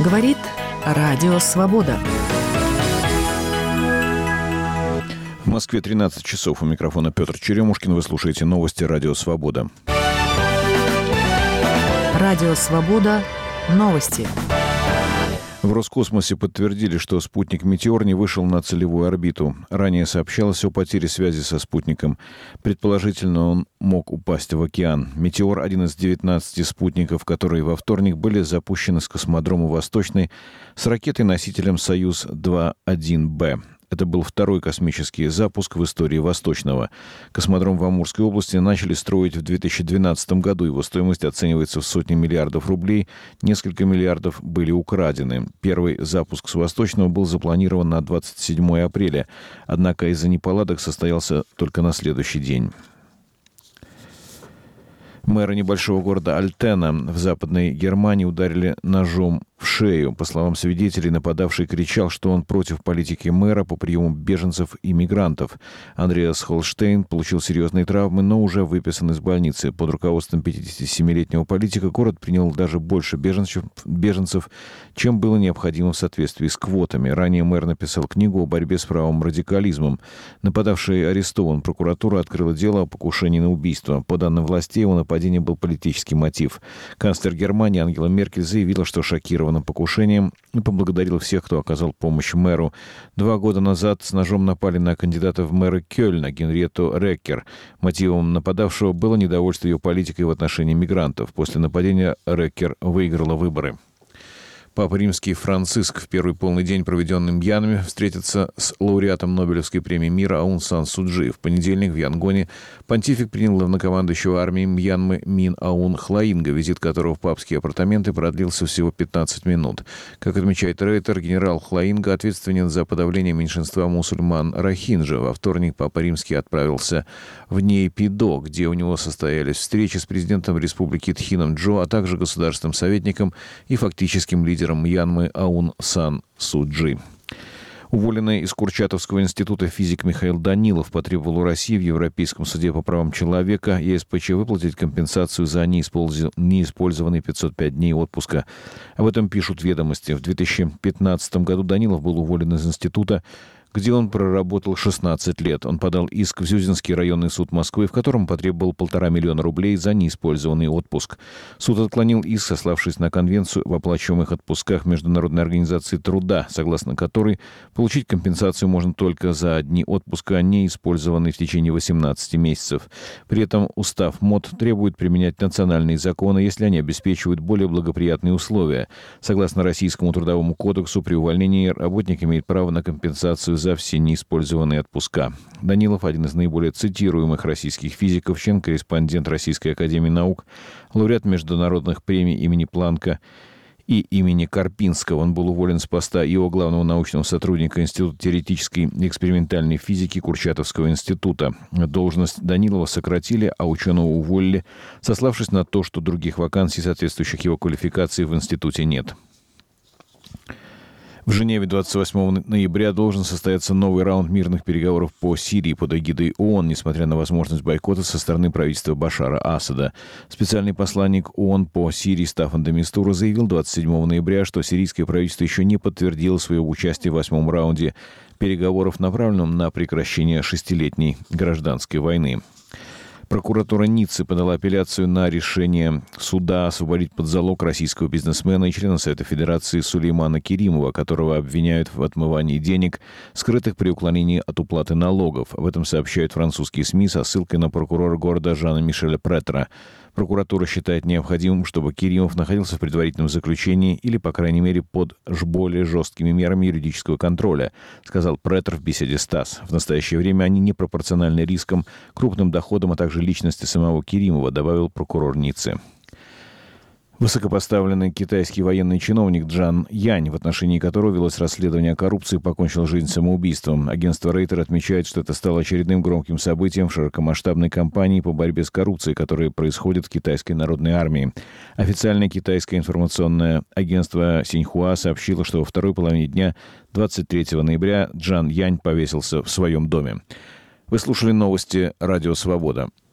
Говорит Радио Свобода. В Москве 13 часов. У микрофона Петр Черемушкин. Вы слушаете новости Радио Свобода. Радио Свобода. Новости. В Роскосмосе подтвердили, что спутник «Метеор» не вышел на целевую орбиту. Ранее сообщалось о потере связи со спутником. Предположительно, он мог упасть в океан. «Метеор» — один из 19 спутников, которые во вторник были запущены с космодрома «Восточный» с ракетой-носителем «Союз-2-1Б». Это был второй космический запуск в истории Восточного. Космодром в Амурской области начали строить в 2012 году. Его стоимость оценивается в сотни миллиардов рублей. Несколько миллиардов были украдены. Первый запуск с Восточного был запланирован на 27 апреля. Однако из-за неполадок состоялся только на следующий день. Мэра небольшого города Альтена в Западной Германии ударили ножом в шею. По словам свидетелей, нападавший кричал, что он против политики мэра по приему беженцев и мигрантов. Андреас Холштейн получил серьезные травмы, но уже выписан из больницы. Под руководством 57-летнего политика город принял даже больше беженцев, чем было необходимо в соответствии с квотами. Ранее мэр написал книгу о борьбе с правым радикализмом. Нападавший арестован. Прокуратура открыла дело о покушении на убийство. По данным властей, у нападения был политический мотив. Канцлер Германии Ангела Меркель заявила, что шокирована покушением, и поблагодарил всех, кто оказал помощь мэру. 2 года назад с ножом напали на кандидата в мэры Кёльна Генриетту Реккер. Мотивом нападавшего было недовольство ее политикой в отношении мигрантов. После нападения Реккер выиграла выборы. Папа Римский Франциск в первый полный день, проведенный в Мьянме, встретится с лауреатом Нобелевской премии мира Аун Сан Су Чжи. В понедельник в Янгоне понтифик принял главнокомандующего армии Мьянмы Мин Аун Хлаинга, визит которого в папские апартаменты продлился всего 15 минут. Как отмечает Рейтер, генерал Хлаинга ответственен за подавление меньшинства мусульман Рохинджа. Во вторник Папа Римский отправился в Нейпидо, где у него состоялись встречи с президентом республики Тхином Джо, а также государственным советником и фактическим лидером Мьянмы Аун Сан Су Чжи. Уволенный из Курчатовского института физик Михаил Данилов потребовал у России в Европейском суде по правам человека и СПЧ выплатить компенсацию за неиспользованные 505 дней отпуска. Об этом пишут «Ведомости». В 2015 году Данилов был уволен из института, где он проработал 16 лет. Он подал иск в Зюзинский районный суд Москвы, в котором потребовал 1,5 миллиона рублей за неиспользованный отпуск. Суд отклонил иск, сославшись на конвенцию об оплачиваемых отпусках Международной организации труда, согласно которой получить компенсацию можно только за дни отпуска, не использованные в течение 18 месяцев. При этом устав МОД требует применять национальные законы, если они обеспечивают более благоприятные условия. Согласно Российскому трудовому кодексу, при увольнении работник имеет право на компенсацию за все неиспользованные отпуска. Данилов — один из наиболее цитируемых российских физиков, член-корреспондент Российской академии наук, лауреат международных премий имени Планка и имени Карпинского. Он был уволен с поста его главного научного сотрудника Института теоретической и экспериментальной физики Курчатовского института. Должность Данилова сократили, а ученого уволили, сославшись на то, что других вакансий, соответствующих его квалификации, в институте нет. В Женеве 28 ноября должен состояться новый раунд мирных переговоров по Сирии под эгидой ООН, несмотря на возможность бойкота со стороны правительства Башара Асада. Специальный посланник ООН по Сирии Стаффан де Мистура заявил 27 ноября, что сирийское правительство еще не подтвердило своего участия в 8-м раунде переговоров, направленном на прекращение 6-летней гражданской войны. Прокуратура Ниццы подала апелляцию на решение суда освободить под залог российского бизнесмена и члена Совета Федерации Сулеймана Керимова, которого обвиняют в отмывании денег, скрытых при уклонении от уплаты налогов. Об этом сообщают французские СМИ со ссылкой на прокурора города Жана-Мишеля Претра. Прокуратура считает необходимым, чтобы Керимов находился в предварительном заключении или, по крайней мере, под более жесткими мерами юридического контроля, сказал Претр в беседе с ТАСС. В настоящее время они непропорциональны рискам, крупным доходам, а также личности самого Керимова, добавил прокурор Ниццы. Высокопоставленный китайский военный чиновник Джан Янь, в отношении которого велось расследование о коррупции, покончил жизнь самоубийством. Агентство Рейтер отмечает, что это стало очередным громким событием в широкомасштабной кампании по борьбе с коррупцией, которая происходит в Китайской народной армии. Официальное китайское информационное агентство Синьхуа сообщило, что во второй половине дня 23 ноября Джан Янь повесился в своем доме. Вы слушали новости «Радио Свобода».